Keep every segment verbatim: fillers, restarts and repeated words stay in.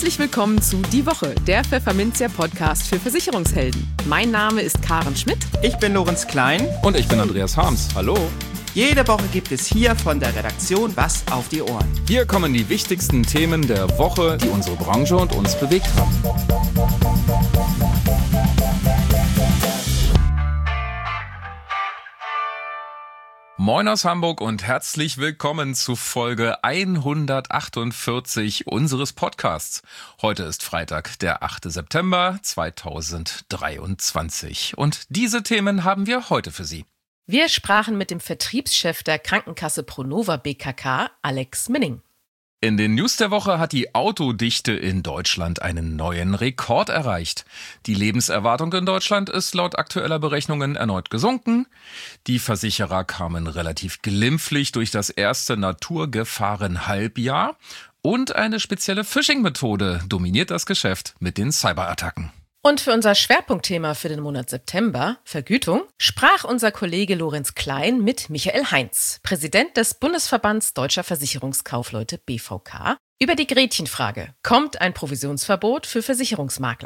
Herzlich willkommen zu Die Woche, der Pfefferminzia Podcast für Versicherungshelden. Mein Name ist Karen Schmidt. Ich bin Lorenz Klein. Und ich bin Andreas Harms. Hallo. Jede Woche gibt es hier von der Redaktion was auf die Ohren. Hier kommen die wichtigsten Themen der Woche, die unsere Branche und uns bewegt haben. Moin aus Hamburg und herzlich willkommen zu Folge hundertachtundvierzig unseres Podcasts. Heute ist Freitag, der achte September zweitausenddreiundzwanzig. Und diese Themen haben wir heute für Sie. Wir sprachen mit dem Vertriebschef der Krankenkasse Pronova B K K, Alex Minning. In den News der Woche hat die Autodichte in Deutschland einen neuen Rekord erreicht. Die Lebenserwartung in Deutschland ist laut aktueller Berechnungen erneut gesunken. Die Versicherer kamen relativ glimpflich durch das erste Naturgefahren-Halbjahr. Und eine spezielle Phishing-Methode dominiert das Geschäft mit den Cyberattacken. Und für unser Schwerpunktthema für den Monat September, Vergütung, sprach unser Kollege Lorenz Klein mit Michael Heinz, Präsident des Bundesverbands Deutscher Versicherungskaufleute B V K, über die Gretchenfrage: Kommt ein Provisionsverbot für Versicherungsmakler?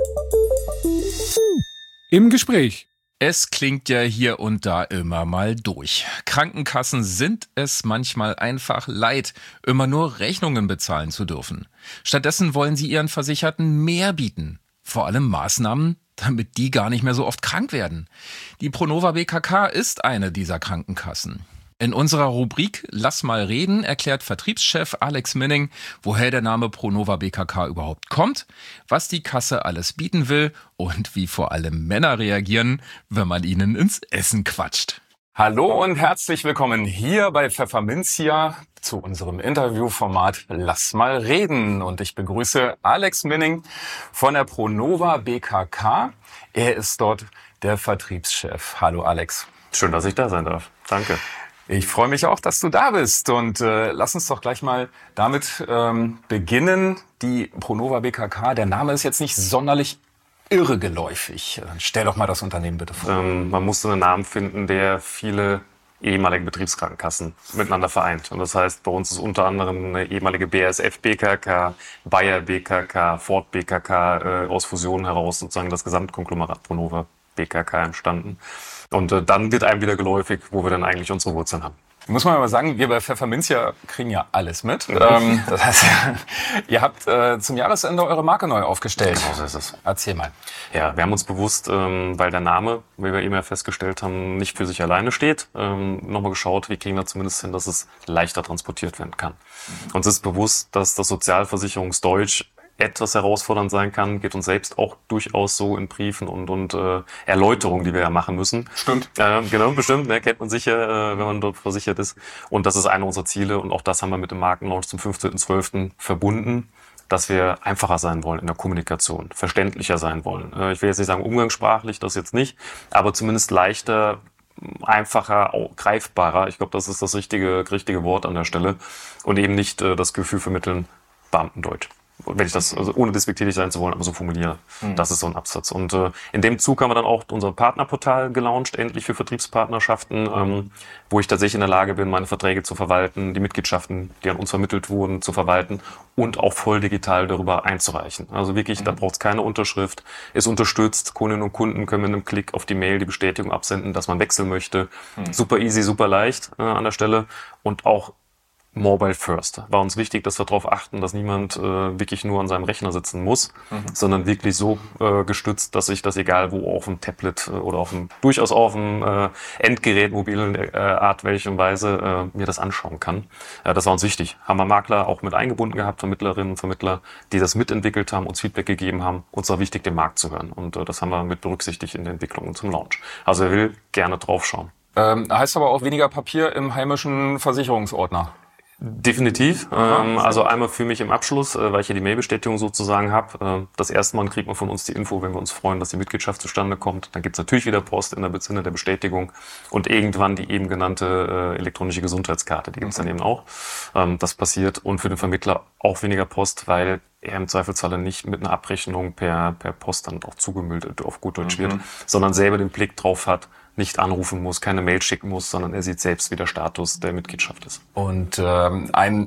Im Gespräch. Es klingt ja hier und da immer mal durch. Krankenkassen sind es manchmal einfach leid, immer nur Rechnungen bezahlen zu dürfen. Stattdessen wollen sie ihren Versicherten mehr bieten. Vor allem Maßnahmen, damit die gar nicht mehr so oft krank werden. Die Pronova B K K ist eine dieser Krankenkassen. In unserer Rubrik Lass mal reden erklärt Vertriebschef Alex Minning, woher der Name Pronova B K K überhaupt kommt, was die Kasse alles bieten will und wie vor allem Männer reagieren, wenn man ihnen ins Essen quatscht. Hallo und herzlich willkommen hier bei Pfefferminzia zu unserem Interviewformat Lass mal reden. Und ich begrüße Alex Minning von der Pronova B K K. Er ist dort der Vertriebschef. Hallo Alex. Schön, dass ich da sein darf. Danke. Ich freue mich auch, dass du da bist. Und äh, lass uns doch gleich mal damit ähm, beginnen. Die Pronova B K K, der Name ist jetzt nicht sonderlich irregeläufig. Stell doch mal das Unternehmen bitte vor. Ähm, man musste einen Namen finden, der viele ehemalige Betriebskrankenkassen miteinander vereint. Und das heißt, bei uns ist unter anderem eine ehemalige B A S F B K K, Bayer B K K, Ford B K K äh, aus Fusionen heraus sozusagen das Gesamtkonglomerat Pronova B K K entstanden. Und äh, dann wird einem wieder geläufig, wo wir dann eigentlich unsere Wurzeln haben. Muss man aber sagen, wir bei Pfefferminzia kriegen ja alles mit. Ähm, das heißt, ihr habt äh, zum Jahresende eure Marke neu aufgestellt. Genau so ist es. Erzähl mal. Ja, wir haben uns bewusst, ähm, weil der Name, wie wir eben ja festgestellt haben, nicht für sich alleine steht, ähm, nochmal geschaut, wie kriegen wir zumindest hin, dass es leichter transportiert werden kann. Uns ist bewusst, dass das Sozialversicherungsdeutsch etwas herausfordernd sein kann, geht uns selbst auch durchaus so in Briefen und und äh, Erläuterungen, die wir ja machen müssen. Stimmt. Äh, genau, bestimmt, ne, kennt man sicher, äh, wenn man dort versichert ist. Und das ist einer unserer Ziele und auch das haben wir mit dem Markenlaunch zum fünfzehnten zwölften verbunden, dass wir einfacher sein wollen in der Kommunikation, verständlicher sein wollen. Äh, ich will jetzt nicht sagen umgangssprachlich, das jetzt nicht, aber zumindest leichter, einfacher, auch greifbarer. Ich glaube, das ist das richtige richtige Wort an der Stelle und eben nicht äh, das Gefühl vermitteln, Beamtendeutsch. Wenn ich das, also ohne despektierlich sein zu wollen, aber so formuliere. Mhm. Das ist so ein Absatz. Und äh, in dem Zug haben wir dann auch unser Partnerportal gelauncht, endlich für Vertriebspartnerschaften, ähm, wo ich tatsächlich in der Lage bin, meine Verträge zu verwalten, die Mitgliedschaften, die an uns vermittelt wurden, zu verwalten und auch voll digital darüber einzureichen. Also wirklich, mhm. da braucht es keine Unterschrift. Es unterstützt, Kundinnen und Kunden können mit einem Klick auf die Mail die Bestätigung absenden, dass man wechseln möchte. Mhm. Super easy, super leicht äh, an der Stelle und auch Mobile First. War uns wichtig, dass wir darauf achten, dass niemand äh, wirklich nur an seinem Rechner sitzen muss, mhm. sondern wirklich so äh, gestützt, dass ich das egal wo auf dem Tablet äh, oder auf dem durchaus auf dem äh, Endgerät mobilen äh, Art, welche Weise äh, mir das anschauen kann. Äh, das war uns wichtig. Haben wir Makler auch mit eingebunden gehabt, Vermittlerinnen und Vermittler, die das mitentwickelt haben, uns Feedback gegeben haben. Uns war wichtig, den Markt zu hören. Und äh, das haben wir mit berücksichtigt in der Entwicklung zum Launch. Also wer will, gerne draufschauen. Ähm, heißt aber auch weniger Papier im heimischen Versicherungsordner. Definitiv. Ähm, also einmal für mich im Abschluss, äh, weil ich ja die Mailbestätigung sozusagen habe. Äh, das erste Mal kriegt man von uns die Info, wenn wir uns freuen, dass die Mitgliedschaft zustande kommt. Dann gibt's natürlich wieder Post in der Sinne der Bestätigung und irgendwann die eben genannte äh, elektronische Gesundheitskarte. Die gibt's dann eben auch. Ähm, das passiert und für den Vermittler auch weniger Post, weil er im Zweifelsfalle nicht mit einer Abrechnung per per Post dann auch zugemüllt auf gut Deutsch mhm. wird, sondern selber den Blick drauf hat, nicht anrufen muss, keine Mail schicken muss, sondern er sieht selbst, wie der Status der Mitgliedschaft ist. Und ähm, ein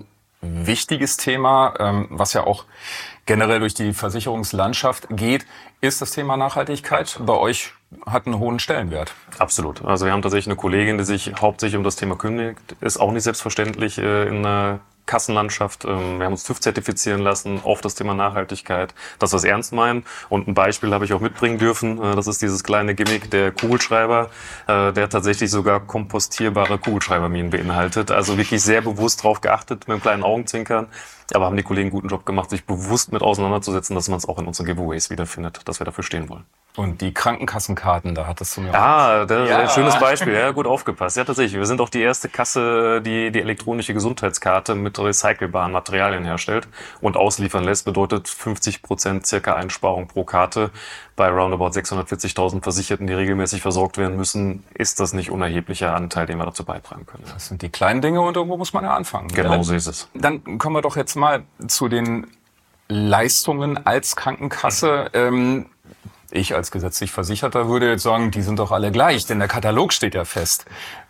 wichtiges Thema, ähm, was ja auch generell durch die Versicherungslandschaft geht, ist das Thema Nachhaltigkeit. Bei euch hat einen hohen Stellenwert. Absolut. Also wir haben tatsächlich eine Kollegin, die sich hauptsächlich um das Thema kümmert. Ist auch nicht selbstverständlich äh, in einer Kassenlandschaft. Ähm, wir haben uns TÜV zertifizieren lassen auf das Thema Nachhaltigkeit, dass wir es ernst meinen. Und ein Beispiel habe ich auch mitbringen dürfen. Äh, das ist dieses kleine Gimmick, der Kugelschreiber, äh, der tatsächlich sogar kompostierbare Kugelschreiberminen beinhaltet. Also wirklich sehr bewusst drauf geachtet, mit einem kleinen Augenzwinkern. Aber haben die Kollegen einen guten Job gemacht, sich bewusst mit auseinanderzusetzen, dass man es auch in unseren Giveaways wiederfindet, dass wir dafür stehen wollen. Und die Krankenkassenkarten, da hattest du mir Ah, das ist ja. ein schönes Beispiel. Ja, gut aufgepasst. Ja, tatsächlich. Wir sind auch die erste Kasse, die die elektronische Gesundheitskarte mit recycelbaren Materialien herstellt und ausliefern lässt. Bedeutet fünfzig Prozent circa Einsparung pro Karte. Bei roundabout sechshundertvierzigtausend Versicherten, die regelmäßig versorgt werden müssen, ist das nicht unerheblicher Anteil, den wir dazu beitragen können. Das sind die kleinen Dinge und irgendwo muss man ja anfangen. Genau so ist es. Dann kommen wir doch jetzt mal zu den Leistungen als Krankenkasse. Ähm, Ich als gesetzlich Versicherter würde jetzt sagen, die sind doch alle gleich, denn der Katalog steht ja fest.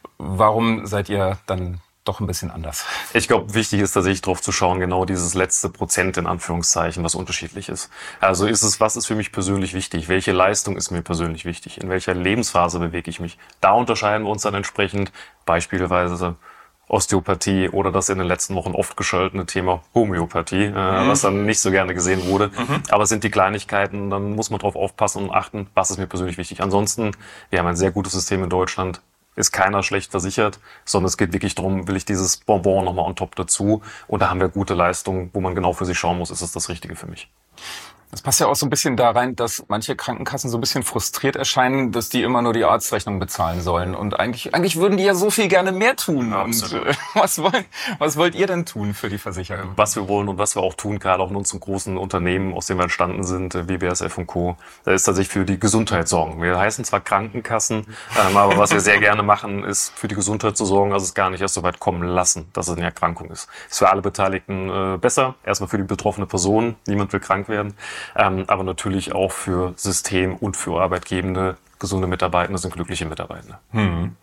Warum seid ihr dann doch ein bisschen anders? Ich glaube, wichtig ist tatsächlich drauf zu schauen, genau dieses letzte Prozent in Anführungszeichen, was unterschiedlich ist. Also ist es, was ist für mich persönlich wichtig? Welche Leistung ist mir persönlich wichtig? In welcher Lebensphase bewege ich mich? Da unterscheiden wir uns dann entsprechend, beispielsweise Osteopathie oder das in den letzten Wochen oft gescholtene Thema Homöopathie, mhm. äh, was dann nicht so gerne gesehen wurde. Mhm. Aber es sind die Kleinigkeiten, dann muss man drauf aufpassen und achten, was ist mir persönlich wichtig. Ansonsten, wir haben ein sehr gutes System in Deutschland, ist keiner schlecht versichert, sondern es geht wirklich darum, will ich dieses Bonbon nochmal on top dazu und da haben wir gute Leistungen, wo man genau für sich schauen muss, ist es das Richtige für mich. Das passt ja auch so ein bisschen da rein, dass manche Krankenkassen so ein bisschen frustriert erscheinen, dass die immer nur die Arztrechnung bezahlen sollen. Und eigentlich, eigentlich würden die ja so viel gerne mehr tun. Absolut. Und äh, was wollt, was wollt ihr denn tun für die Versicherung? Was wir wollen und was wir auch tun, gerade auch in unseren großen Unternehmen, aus denen wir entstanden sind, wie B A S F und Co., da ist tatsächlich für die Gesundheit sorgen. Wir heißen zwar Krankenkassen, ähm, aber was wir sehr gerne machen, ist für die Gesundheit zu sorgen, also es gar nicht erst so weit kommen lassen, dass es eine Erkrankung ist. Ist für alle Beteiligten äh, besser. Erstmal für die betroffene Person. Niemand will krank werden. Ähm, aber natürlich auch für System und für Arbeitgebende. Gesunde Mitarbeitende sind glückliche Mitarbeitende. Hm.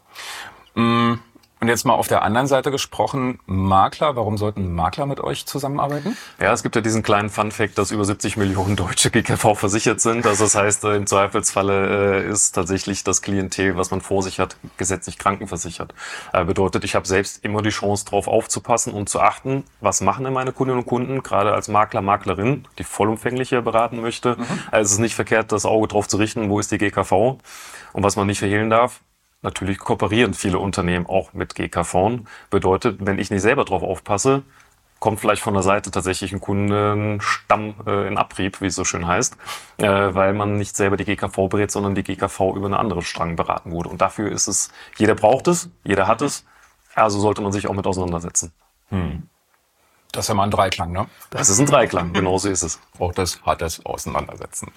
Mm. Und jetzt mal auf der anderen Seite gesprochen, Makler, warum sollten Makler mit euch zusammenarbeiten? Ja, es gibt ja diesen kleinen Funfact, dass über siebzig Millionen Deutsche G K V versichert sind. Also das heißt, im Zweifelsfalle ist tatsächlich das Klientel, was man vor sich hat, gesetzlich krankenversichert. Bedeutet, ich habe selbst immer die Chance, darauf aufzupassen und zu achten, was machen denn meine Kundinnen und Kunden, gerade als Makler, Maklerin, die vollumfänglich hier beraten möchte. Mhm. Also es ist nicht verkehrt, das Auge drauf zu richten, wo ist die G K V. Und was man nicht verhehlen darf, natürlich kooperieren viele Unternehmen auch mit G K V. Bedeutet, wenn ich nicht selber drauf aufpasse, kommt vielleicht von der Seite tatsächlich ein Kundenstamm äh, in Abrieb, wie es so schön heißt, äh, weil man nicht selber die G K V berät, sondern die G K V über eine andere Strang beraten wurde. Und dafür ist es, jeder braucht es, jeder hat es, also sollte man sich auch mit auseinandersetzen. Hm. Das ist ja mal ein Dreiklang, ne? Das ist ein Dreiklang, genau so ist es. Auch das hat das Auseinandersetzen.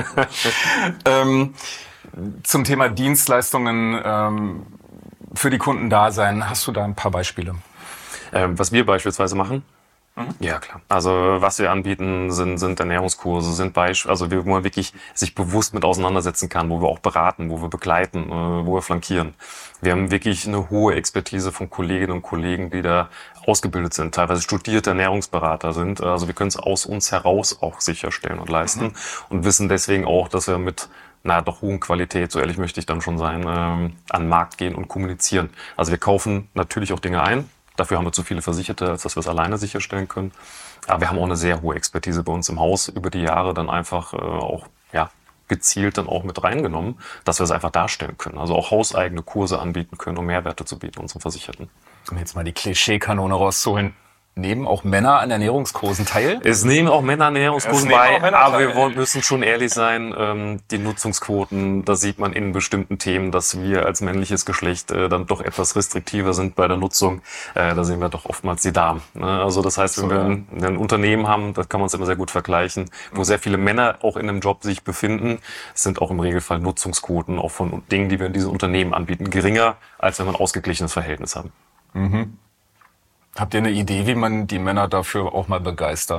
ähm, Zum Thema Dienstleistungen ähm, für die Kunden da sein, hast du da ein paar Beispiele? Ähm, was wir beispielsweise machen? Mhm. Ja, klar. Also was wir anbieten, sind, sind Ernährungskurse, sind Beispiele, also wo man wirklich sich bewusst mit auseinandersetzen kann, wo wir auch beraten, wo wir begleiten, äh, wo wir flankieren. Wir haben wirklich eine hohe Expertise von Kolleginnen und Kollegen, die da ausgebildet sind, teilweise studierte Ernährungsberater sind. Also wir können es aus uns heraus auch sicherstellen und leisten mhm. und wissen deswegen auch, dass wir mit na doch hohen Qualität, so ehrlich möchte ich dann schon sein, ähm, an den Markt gehen und kommunizieren. Also wir kaufen natürlich auch Dinge ein. Dafür haben wir zu viele Versicherte, als dass wir es alleine sicherstellen können. Aber wir haben auch eine sehr hohe Expertise bei uns im Haus über die Jahre dann einfach äh, auch ja gezielt dann auch mit reingenommen, dass wir es einfach darstellen können. Also auch hauseigene Kurse anbieten können, um Mehrwerte zu bieten unseren Versicherten. Um jetzt mal die Klischeekanone rauszuholen. Nehmen auch Männer an Ernährungskursen teil? Es nehmen auch Männer an Ernährungskursen bei, aber wir wollen, müssen schon ehrlich sein, ähm, die Nutzungsquoten, da sieht man in bestimmten Themen, dass wir als männliches Geschlecht äh, dann doch etwas restriktiver sind bei der Nutzung. Äh, da sehen wir doch oftmals die Damen. Ne? Also das heißt, wenn so, wir ein, ein Unternehmen haben, da kann man es immer sehr gut vergleichen, wo sehr viele Männer auch in einem Job sich befinden, sind auch im Regelfall Nutzungsquoten auch von Dingen, die wir in diesen Unternehmen anbieten, geringer, als wenn wir ein ausgeglichenes Verhältnis haben. Mhm. Habt ihr eine Idee, wie man die Männer dafür auch mal begeistern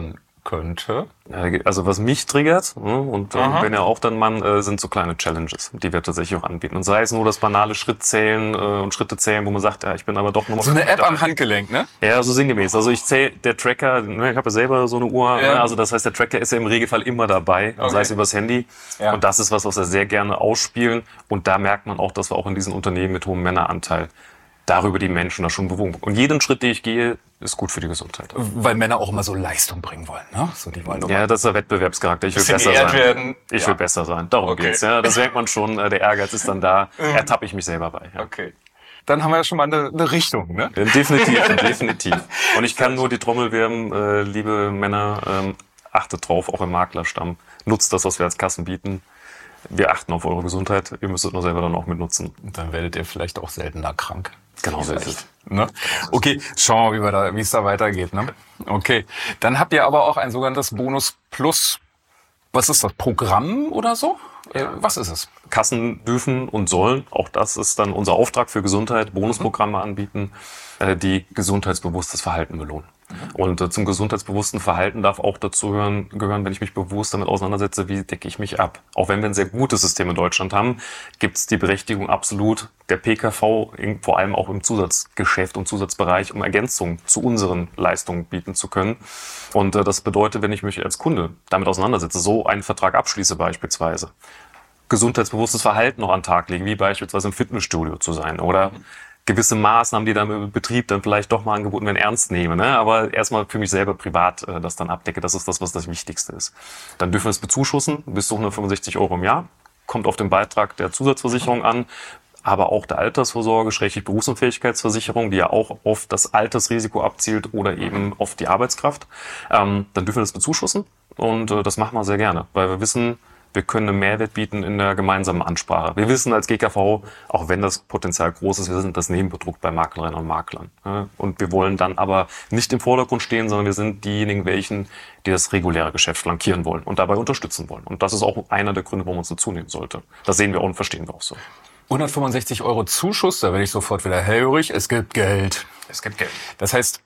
könnte? Also was mich triggert, und Aha. wenn ja auch dann Mann, sind so kleine Challenges, die wir tatsächlich auch anbieten. Und sei es nur das banale Schrittzählen und Schritte zählen, wo man sagt, ja, ich bin aber doch nur... So eine App am Handgelenk, ne? Ja, so sinngemäß. Also ich zähle, der Tracker, ich habe ja selber so eine Uhr, Ja. also das heißt, der Tracker ist ja im Regelfall immer dabei, Okay. sei es übers Handy. Ja. Und das ist was, was wir sehr gerne ausspielen. Und da merkt man auch, dass wir auch in diesen Unternehmen mit hohem Männeranteil darüber die Menschen da schon bewogen. Und jeden Schritt, den ich gehe, ist gut für die Gesundheit. Weil Männer auch immer so Leistung bringen wollen, ne? So, die wollen doch Ja, das ist der Wettbewerbscharakter. Ich will Bisschen besser geehrt sein. werden. Ich Ja. will besser sein. Darum Okay. geht's. Ja, das merkt man schon. Der Ehrgeiz ist dann da. Ertappe ich mich selber bei. Ja. Okay. Dann haben wir ja schon mal eine, eine Richtung, ne? Definitiv, definitiv. Und ich kann nur die Trommel werben, äh, liebe Männer, ähm, achtet drauf, auch im Maklerstamm. Nutzt das, was wir als Kassen bieten. Wir achten auf eure Gesundheit. Ihr müsst es nur selber dann auch mitnutzen. Und dann werdet ihr vielleicht auch seltener krank. Genau so ist es. Ne? Okay, schauen wir mal, wie wir da, wie es da weitergeht. Ne? Okay, dann habt ihr aber auch ein sogenanntes Bonus Plus. Was ist das? Programm oder so? Äh, was ist es? Kassen dürfen und sollen, auch das ist dann unser Auftrag für Gesundheit, Bonusprogramme anbieten, äh, die gesundheitsbewusstes Verhalten belohnen. Und äh, zum gesundheitsbewussten Verhalten darf auch dazu hören, gehören, wenn ich mich bewusst damit auseinandersetze, wie decke ich mich ab. Auch wenn wir ein sehr gutes System in Deutschland haben, gibt es die Berechtigung absolut der P K V, in, vor allem auch im Zusatzgeschäft und Zusatzbereich, um Ergänzungen zu unseren Leistungen bieten zu können. Und äh, das bedeutet, wenn ich mich als Kunde damit auseinandersetze, so einen Vertrag abschließe beispielsweise, gesundheitsbewusstes Verhalten noch an den Tag legen, wie beispielsweise im Fitnessstudio zu sein oder gewisse Maßnahmen, die dann im Betrieb dann vielleicht doch mal angeboten werden, ernst nehme. Ne? Aber erstmal für mich selber privat äh, das dann abdecke. Das ist das, was das Wichtigste ist. Dann dürfen wir es bezuschussen bis zu hundertfünfundsechzig Euro im Jahr. Kommt auf den Beitrag der Zusatzversicherung an, aber auch der Altersvorsorge, schrägstrich Berufsunfähigkeitsversicherung, die ja auch auf das Altersrisiko abzielt oder eben auf die Arbeitskraft. Ähm, dann dürfen wir das bezuschussen und äh, das machen wir sehr gerne, weil wir wissen, wir können einen Mehrwert bieten in der gemeinsamen Ansprache. Wir wissen als G K V, auch wenn das Potenzial groß ist, wir sind das Nebenprodukt bei Maklerinnen und Maklern. Und wir wollen dann aber nicht im Vordergrund stehen, sondern wir sind diejenigen, welchen, die das reguläre Geschäft flankieren wollen und dabei unterstützen wollen. Und das ist auch einer der Gründe, warum man uns dazu nehmen sollte. Das sehen wir auch und verstehen wir auch so. hundertfünfundsechzig Euro Zuschuss, da werde ich sofort wieder hellhörig. Es gibt Geld. Es gibt Geld. Das heißt,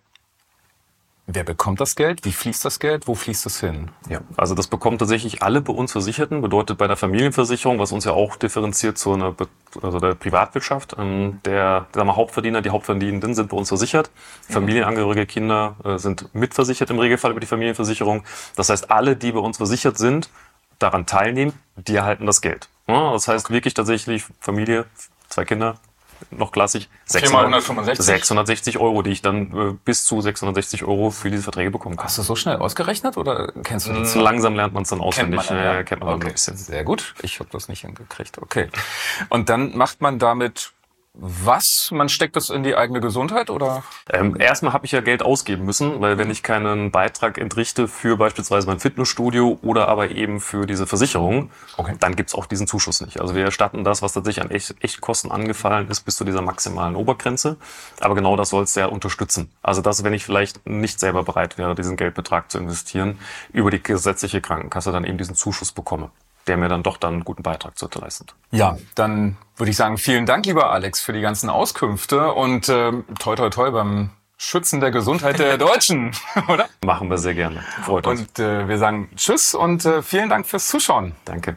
wer bekommt das Geld? Wie fließt das Geld? Wo fließt es hin? Ja, also das bekommen tatsächlich alle bei uns Versicherten, bedeutet bei der Familienversicherung, was uns ja auch differenziert zu einer, also der Privatwirtschaft. Der, der sagen wir, Hauptverdiener, die Hauptverdienenden sind bei uns versichert. Mhm. Familienangehörige Kinder sind mitversichert im Regelfall über die Familienversicherung. Das heißt, alle, die bei uns versichert sind, daran teilnehmen, die erhalten das Geld. Ja, das heißt wirklich tatsächlich Familie, zwei Kinder, noch klassisch, sechshundertsechzig Euro, die ich dann äh, bis zu sechshundertsechzig Euro für diese Verträge bekommen kann. Hast du so schnell ausgerechnet oder kennst du das? So langsam lernt man es dann auswendig. Kennt man, ja. äh, kennt man Okay. ein bisschen. Sehr gut. Ich habe das nicht hingekriegt. Okay. Und dann macht man damit was? Man steckt das in die eigene Gesundheit oder? Ähm, erstmal habe ich ja Geld ausgeben müssen, weil wenn ich keinen Beitrag entrichte für beispielsweise mein Fitnessstudio oder aber eben für diese Versicherung, Okay. dann gibt's auch diesen Zuschuss nicht. Also wir erstatten das, was tatsächlich an Echt Echtkosten angefallen ist, bis zu dieser maximalen Obergrenze. Aber genau das soll es ja unterstützen. Also dass, wenn ich vielleicht nicht selber bereit wäre, diesen Geldbetrag zu investieren, über die gesetzliche Krankenkasse dann eben diesen Zuschuss bekomme, der mir dann doch dann einen guten Beitrag zu leistet. Ja, dann würde ich sagen, vielen Dank, lieber Alex, für die ganzen Auskünfte und ähm, toi toi toi beim Schützen der Gesundheit der Deutschen, oder? Machen wir sehr gerne. Freut uns. Und äh, wir sagen Tschüss und äh, vielen Dank fürs Zuschauen. Danke.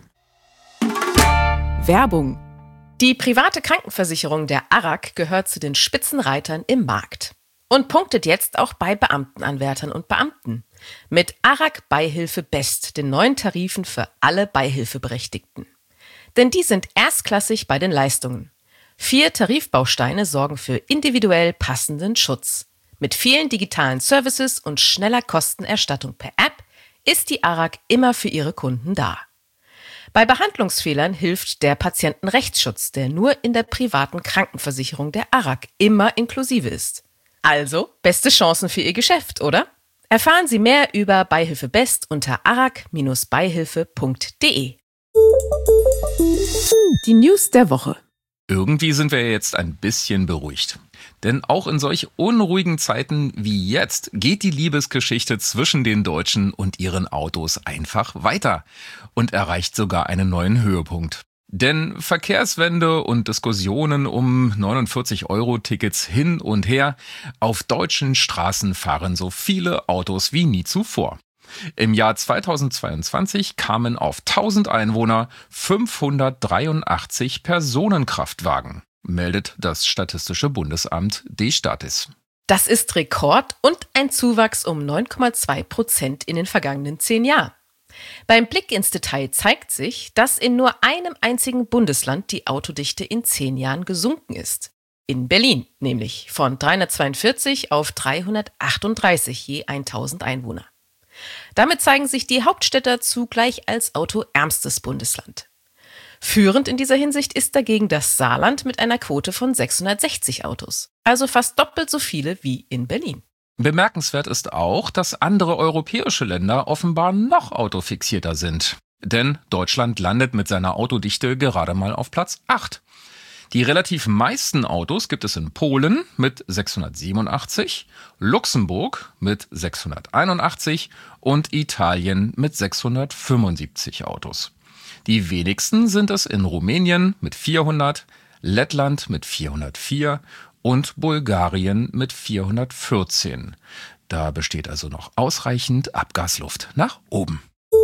Werbung. Die private Krankenversicherung der A R A G gehört zu den Spitzenreitern im Markt und punktet jetzt auch bei Beamtenanwärtern und Beamten. Mit A R A G Beihilfe Best, den neuen Tarifen für alle Beihilfeberechtigten. Denn die sind erstklassig bei den Leistungen. Vier Tarifbausteine sorgen für individuell passenden Schutz. Mit vielen digitalen Services und schneller Kostenerstattung per App ist die A R A G immer für ihre Kunden da. Bei Behandlungsfehlern hilft der Patientenrechtsschutz, der nur in der privaten Krankenversicherung der A R A G immer inklusive ist. Also, beste Chancen für Ihr Geschäft, oder? Erfahren Sie mehr über Beihilfe Best unter arag Bindestrich beihilfe punkt de. Die News der Woche. Irgendwie sind wir jetzt ein bisschen beruhigt. Denn auch in solch unruhigen Zeiten wie jetzt geht die Liebesgeschichte zwischen den Deutschen und ihren Autos einfach weiter und erreicht sogar einen neuen Höhepunkt. Denn Verkehrswende und Diskussionen um neunundvierzig Euro Tickets hin und her, auf deutschen Straßen fahren so viele Autos wie nie zuvor. Im Jahr zweitausendzweiundzwanzig kamen auf tausend Einwohner fünfhundertdreiundachtzig Personenkraftwagen, meldet das Statistische Bundesamt D-Statis. Das ist Rekord und ein Zuwachs um neun Komma zwei Prozent in den vergangenen zehn Jahren. Beim Blick ins Detail zeigt sich, dass in nur einem einzigen Bundesland die Autodichte in zehn Jahren gesunken ist. In Berlin, nämlich von dreihundertzweiundvierzig auf dreihundertachtunddreißig je tausend Einwohner. Damit zeigen sich die Hauptstädter zugleich als autoärmstes Bundesland. Führend in dieser Hinsicht ist dagegen das Saarland mit einer Quote von sechshundertsechzig Autos, also fast doppelt so viele wie in Berlin. Bemerkenswert ist auch, dass andere europäische Länder offenbar noch autofixierter sind. Denn Deutschland landet mit seiner Autodichte gerade mal auf Platz acht. Die relativ meisten Autos gibt es in Polen mit sechshundertsiebenundachtzig, Luxemburg mit sechshunderteinundachtzig und Italien mit sechshundertfünfundsiebzig Autos. Die wenigsten sind es in Rumänien mit vierhundert, Lettland mit vierhundertvier und Bulgarien mit vierhundertvierzehn. Da besteht also noch ausreichend Abgasluft nach oben.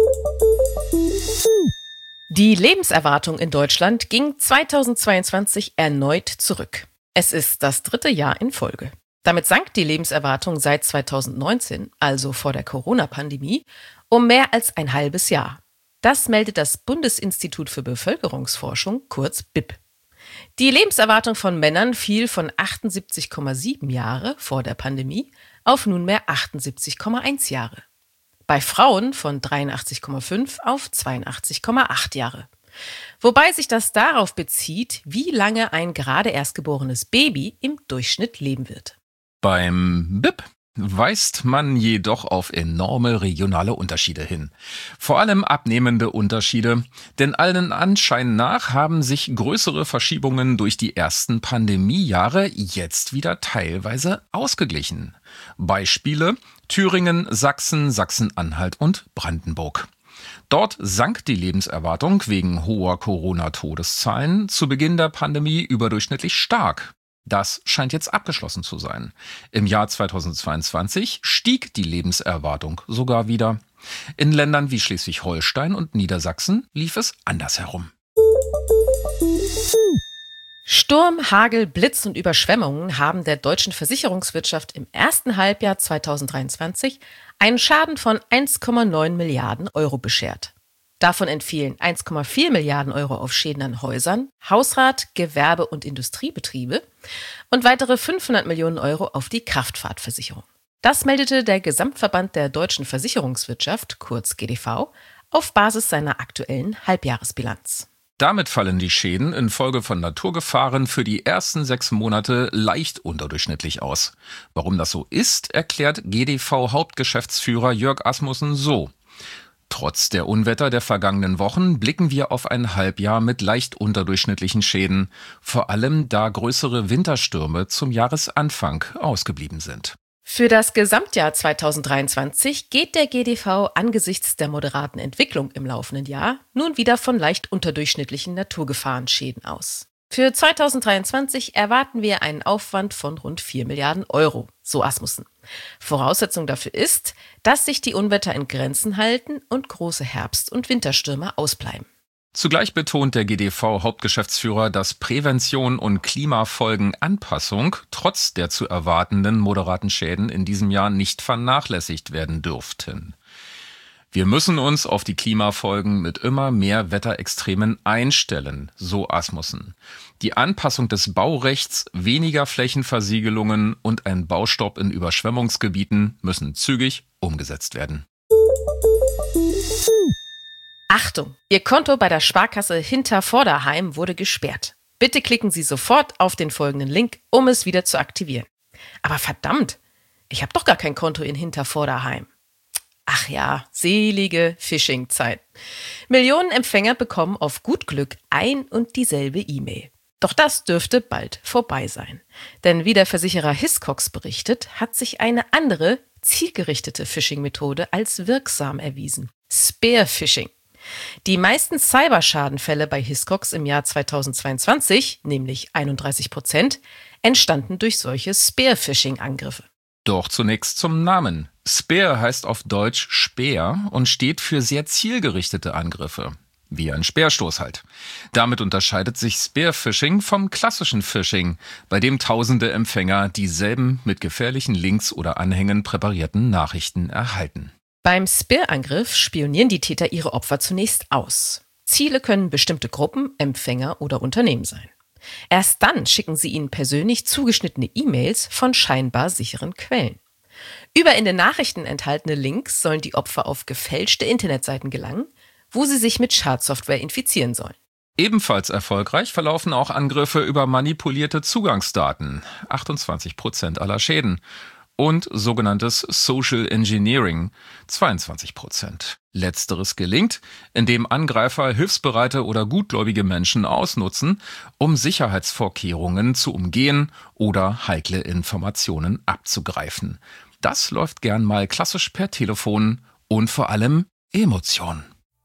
Die Lebenserwartung in Deutschland ging zweitausendzweiundzwanzig erneut zurück. Es ist das dritte Jahr in Folge. Damit sank die Lebenserwartung seit zweitausendneunzehn, also vor der Corona-Pandemie, um mehr als ein halbes Jahr. Das meldet das Bundesinstitut für Bevölkerungsforschung, kurz B I P. Die Lebenserwartung von Männern fiel von achtundsiebzig Komma sieben Jahre vor der Pandemie auf nunmehr achtundsiebzig Komma eins Jahre. Bei Frauen von dreiundachtzig Komma fünf auf zweiundachtzig Komma acht Jahre. Wobei sich das darauf bezieht, wie lange ein gerade erst geborenes Baby im Durchschnitt leben wird. Beim B I P weist man jedoch auf enorme regionale Unterschiede hin. Vor allem abnehmende Unterschiede, denn allen Anschein nach haben sich größere Verschiebungen durch die ersten Pandemiejahre jetzt wieder teilweise ausgeglichen. Beispiele: Thüringen, Sachsen, Sachsen-Anhalt und Brandenburg. Dort sank die Lebenserwartung wegen hoher Corona-Todeszahlen zu Beginn der Pandemie überdurchschnittlich stark. Das scheint jetzt abgeschlossen zu sein. Im Jahr zweitausendzweiundzwanzig stieg die Lebenserwartung sogar wieder. In Ländern wie Schleswig-Holstein und Niedersachsen lief es andersherum. Sturm, Hagel, Blitz und Überschwemmungen haben der deutschen Versicherungswirtschaft im ersten Halbjahr zweitausenddreiundzwanzig einen Schaden von eins Komma neun Milliarden Euro beschert. Davon entfielen eins Komma vier Milliarden Euro auf Schäden an Häusern, Hausrat-, Gewerbe- und Industriebetriebe und weitere fünfhundert Millionen Euro auf die Kraftfahrtversicherung. Das meldete der Gesamtverband der deutschen Versicherungswirtschaft, kurz G D V, auf Basis seiner aktuellen Halbjahresbilanz. Damit fallen die Schäden infolge von Naturgefahren für die ersten sechs Monate leicht unterdurchschnittlich aus. Warum das so ist, erklärt G D V-Hauptgeschäftsführer Jörg Asmussen so: Trotz der Unwetter der vergangenen Wochen blicken wir auf ein Halbjahr mit leicht unterdurchschnittlichen Schäden, vor allem da größere Winterstürme zum Jahresanfang ausgeblieben sind. Für das Gesamtjahr zweitausenddreiundzwanzig geht der G D V angesichts der moderaten Entwicklung im laufenden Jahr nun wieder von leicht unterdurchschnittlichen Naturgefahrenschäden aus. Für zweitausenddreiundzwanzig erwarten wir einen Aufwand von rund vier Milliarden Euro, so Asmussen. Voraussetzung dafür ist, dass sich die Unwetter in Grenzen halten und große Herbst- und Winterstürme ausbleiben. Zugleich betont der G D V-Hauptgeschäftsführer, dass Prävention und Klimafolgenanpassung trotz der zu erwartenden moderaten Schäden in diesem Jahr nicht vernachlässigt werden dürften. Wir müssen uns auf die Klimafolgen mit immer mehr Wetterextremen einstellen, so Asmussen. Die Anpassung des Baurechts, weniger Flächenversiegelungen und ein Baustopp in Überschwemmungsgebieten müssen zügig umgesetzt werden. Achtung! Ihr Konto bei der Sparkasse Hintervorderheim wurde gesperrt. Bitte klicken Sie sofort auf den folgenden Link, um es wieder zu aktivieren. Aber verdammt, ich habe doch gar kein Konto in Hintervorderheim. Ach ja, selige Phishing-Zeit. Millionen Empfänger bekommen auf gut Glück ein und dieselbe E-Mail. Doch das dürfte bald vorbei sein. Denn wie der Versicherer Hiscox berichtet, hat sich eine andere, zielgerichtete Phishing-Methode als wirksam erwiesen. Spear-Phishing. Die meisten Cyberschadenfälle bei Hiscox im Jahr zweitausendzweiundzwanzig, nämlich einunddreißig Prozent, entstanden durch solche Spear-Phishing-Angriffe. Doch zunächst zum Namen. Speer heißt auf Deutsch Speer und steht für sehr zielgerichtete Angriffe. Wie ein Speerstoß halt. Damit unterscheidet sich Spearphishing vom klassischen Phishing, bei dem tausende Empfänger dieselben mit gefährlichen Links oder Anhängen präparierten Nachrichten erhalten. Beim Spear-Angriff spionieren die Täter ihre Opfer zunächst aus. Ziele können bestimmte Gruppen, Empfänger oder Unternehmen sein. Erst dann schicken sie ihnen persönlich zugeschnittene E-Mails von scheinbar sicheren Quellen. Über in den Nachrichten enthaltene Links sollen die Opfer auf gefälschte Internetseiten gelangen, wo sie sich mit Schadsoftware infizieren sollen. Ebenfalls erfolgreich verlaufen auch Angriffe über manipulierte Zugangsdaten, achtundzwanzig Prozent aller Schäden, und sogenanntes Social Engineering, zweiundzwanzig Prozent. Letzteres gelingt, indem Angreifer hilfsbereite oder gutgläubige Menschen ausnutzen, um Sicherheitsvorkehrungen zu umgehen oder heikle Informationen abzugreifen. Das läuft gern mal klassisch per Telefon und vor allem Emotionen.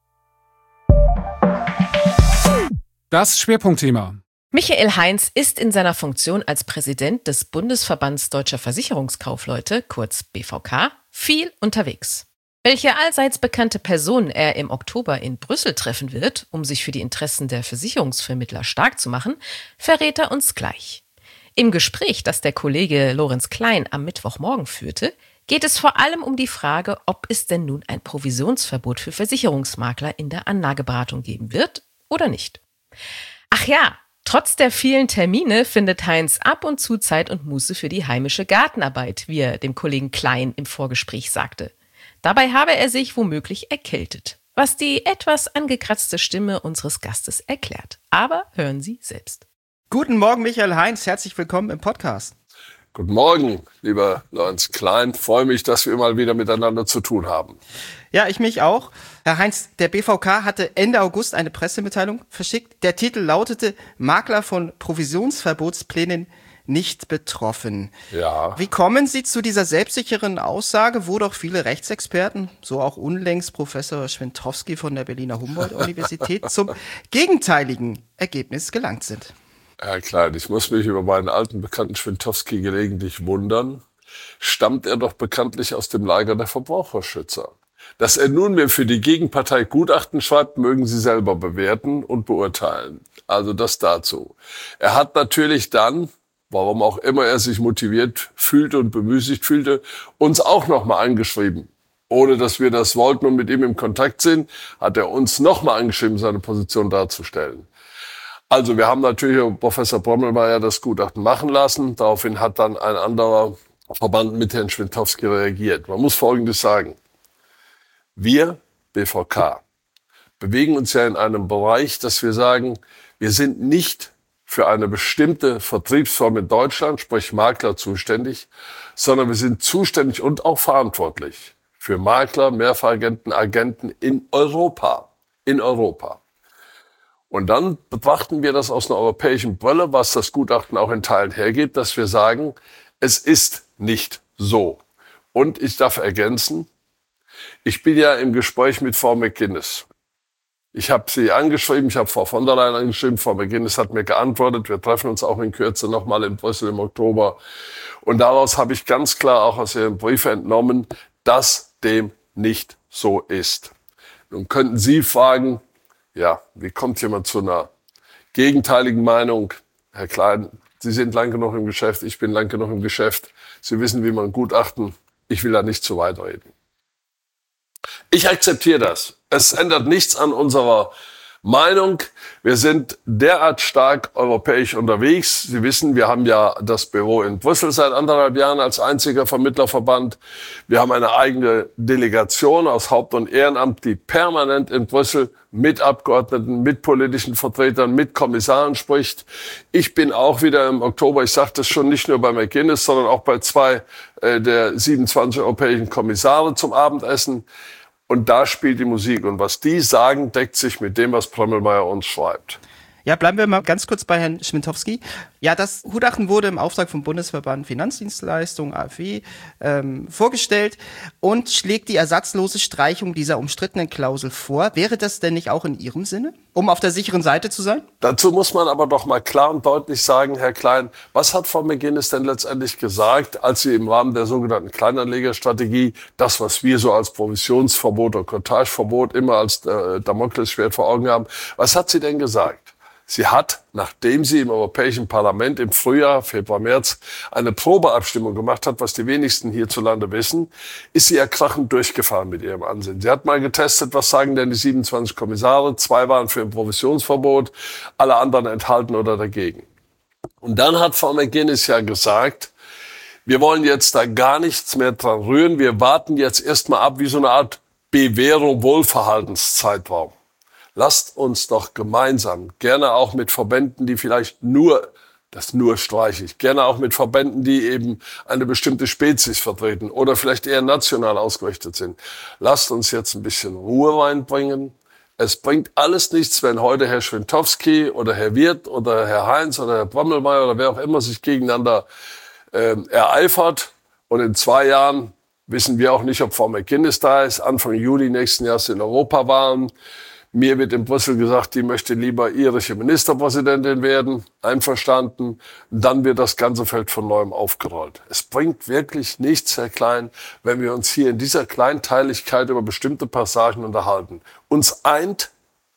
Das Schwerpunktthema. Michael Heinz ist in seiner Funktion als Präsident des Bundesverbands Deutscher Versicherungskaufleute, kurz B V K, viel unterwegs. Welche allseits bekannte Person er im Oktober in Brüssel treffen wird, um sich für die Interessen der Versicherungsvermittler stark zu machen, verrät er uns gleich. Im Gespräch, das der Kollege Lorenz Klein am Mittwochmorgen führte, geht es vor allem um die Frage, ob es denn nun ein Provisionsverbot für Versicherungsmakler in der Anlageberatung geben wird oder nicht. Ach ja, trotz der vielen Termine findet Heinz ab und zu Zeit und Muße für die heimische Gartenarbeit, wie er dem Kollegen Klein im Vorgespräch sagte. Dabei habe er sich womöglich erkältet, was die etwas angekratzte Stimme unseres Gastes erklärt. Aber hören Sie selbst. Guten Morgen, Michael Heinz. Herzlich willkommen im Podcast. Guten Morgen, lieber Lorenz Klein. Freue mich, dass wir mal wieder miteinander zu tun haben. Ja, ich mich auch. Herr Heinz, der B V K hatte Ende August eine Pressemitteilung verschickt. Der Titel lautete: Makler von Provisionsverbotsplänen nicht betroffen. Ja. Wie kommen Sie zu dieser selbstsicheren Aussage, wo doch viele Rechtsexperten, so auch unlängst Professor Schwentowski von der Berliner Humboldt-Universität, zum gegenteiligen Ergebnis gelangt sind? Herr Klein, ich muss mich über meinen alten Bekannten Schwentowski gelegentlich wundern. Stammt er doch bekanntlich aus dem Lager der Verbraucherschützer. Dass er nunmehr für die Gegenpartei Gutachten schreibt, mögen Sie selber bewerten und beurteilen. Also das dazu. Er hat natürlich dann, warum auch immer er sich motiviert fühlte und bemüßigt fühlte, uns auch nochmal angeschrieben. Ohne dass wir das wollten und mit ihm im Kontakt sind, hat er uns nochmal angeschrieben, seine Position darzustellen. Also wir haben natürlich Professor Brommelmeier das Gutachten machen lassen. Daraufhin hat dann ein anderer Verband mit Herrn Schwentowski reagiert. Man muss Folgendes sagen. Wir, B V K, bewegen uns ja in einem Bereich, dass wir sagen, wir sind nicht für eine bestimmte Vertriebsform in Deutschland, sprich Makler, zuständig, sondern wir sind zuständig und auch verantwortlich für Makler, Mehrfachagenten, Agenten in Europa. In Europa. Und dann betrachten wir das aus einer europäischen Brille, was das Gutachten auch in Teilen hergibt, dass wir sagen, es ist nicht so. Und ich darf ergänzen, ich bin ja im Gespräch mit Frau McGuinness. Ich habe sie angeschrieben, ich habe Frau von der Leyen angeschrieben, Frau McGuinness hat mir geantwortet, wir treffen uns auch in Kürze nochmal in Brüssel im Oktober. Und daraus habe ich ganz klar auch aus ihrem Brief entnommen, dass dem nicht so ist. Nun könnten Sie fragen, ja, wie kommt jemand zu einer gegenteiligen Meinung? Herr Klein, Sie sind lang genug im Geschäft, ich bin lang genug im Geschäft. Sie wissen, wie man Gutachten, ich will da nicht zu weit reden. Ich akzeptiere das. Es ändert nichts an unserer Meinung. Wir sind derart stark europäisch unterwegs. Sie wissen, wir haben ja das Büro in Brüssel seit anderthalb Jahren als einziger Vermittlerverband. Wir haben eine eigene Delegation aus Haupt- und Ehrenamt, die permanent in Brüssel mit Abgeordneten, mit politischen Vertretern, mit Kommissaren spricht. Ich bin auch wieder im Oktober, ich sage das schon, nicht nur bei McGuinness, sondern auch bei zwei äh, der siebenundzwanzig europäischen Kommissare zum Abendessen. Und da spielt die Musik. Und was die sagen, deckt sich mit dem, was Brommelmeier uns schreibt. Ja, bleiben wir mal ganz kurz bei Herrn Schmidtowski. Ja, das Gutachten wurde im Auftrag vom Bundesverband Finanzdienstleistungen, A F W, ähm, vorgestellt und schlägt die ersatzlose Streichung dieser umstrittenen Klausel vor. Wäre das denn nicht auch in Ihrem Sinne, um auf der sicheren Seite zu sein? Dazu muss man aber doch mal klar und deutlich sagen, Herr Klein, was hat Frau McGuinness denn letztendlich gesagt, als sie im Rahmen der sogenannten Kleinanlegerstrategie das, was wir so als Provisionsverbot oder Courtageverbot immer als äh, Damoklesschwert vor Augen haben, was hat sie denn gesagt? Sie hat, nachdem sie im Europäischen Parlament im Frühjahr, Februar, März eine Probeabstimmung gemacht hat, was die wenigsten hierzulande wissen, ist sie ja krachend durchgefahren mit ihrem Ansinnen. Sie hat mal getestet, was sagen denn die siebenundzwanzig Kommissare, zwei waren für ein Provisionsverbot, alle anderen enthalten oder dagegen. Und dann hat Frau McGuinness ja gesagt, wir wollen jetzt da gar nichts mehr dran rühren, wir warten jetzt erstmal ab wie so eine Art Bewährung, Wohlverhaltenszeitraum. Lasst uns doch gemeinsam, gerne auch mit Verbänden, die vielleicht nur, das nur streiche ich, gerne auch mit Verbänden, die eben eine bestimmte Spezies vertreten oder vielleicht eher national ausgerichtet sind. Lasst uns jetzt ein bisschen Ruhe reinbringen. Es bringt alles nichts, wenn heute Herr Schwintowski oder Herr Wirth oder Herr Heinz oder Herr Brommelmeier oder wer auch immer sich gegeneinander äh, ereifert. Und in zwei Jahren wissen wir auch nicht, ob Frau McGuinness da ist. Anfang Juli nächsten Jahres in Europa waren. Mir wird in Brüssel gesagt, die möchte lieber irische Ministerpräsidentin werden. Einverstanden. Dann wird das ganze Feld von neuem aufgerollt. Es bringt wirklich nichts, Herr Klein, wenn wir uns hier in dieser Kleinteiligkeit über bestimmte Passagen unterhalten. Uns eint